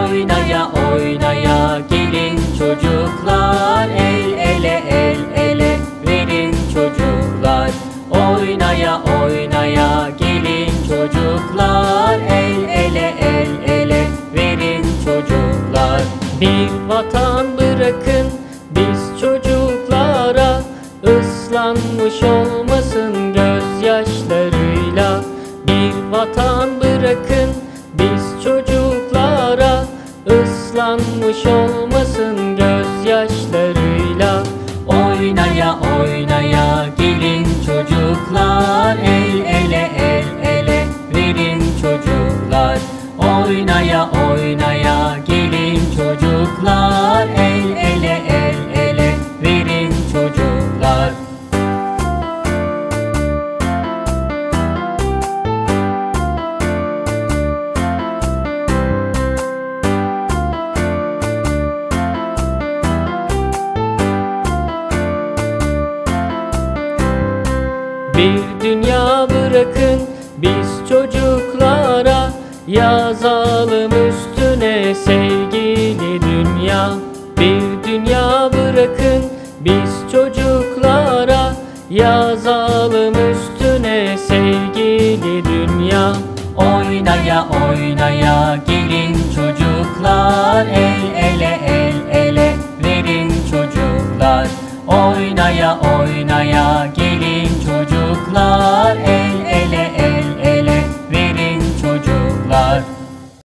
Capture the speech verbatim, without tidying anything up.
Oynaya oynaya gelin çocuklar, el ele el ele verin çocuklar. Oynaya oynaya gelin çocuklar, el ele el ele verin çocuklar. Bir vatan bırakın biz çocuklara, ıslanmış olmasın gözyaşlarıyla. Bir vatan bırakın biz çocuklara, ıslanmış olmasın gözyaşlarıyla. Oynaya oynaya gelin çocuklar, el ele el ele verin çocuklar. Oynaya oynaya gelin çocuklar, el ele el ele verin çocuklar. Bir dünya bırakın biz çocuklara, yazalım üstüne sevgili dünya. Bir dünya bırakın biz çocuklara, yazalım üstüne sevgili dünya. Oynaya oynaya gelin çocuklar, el ele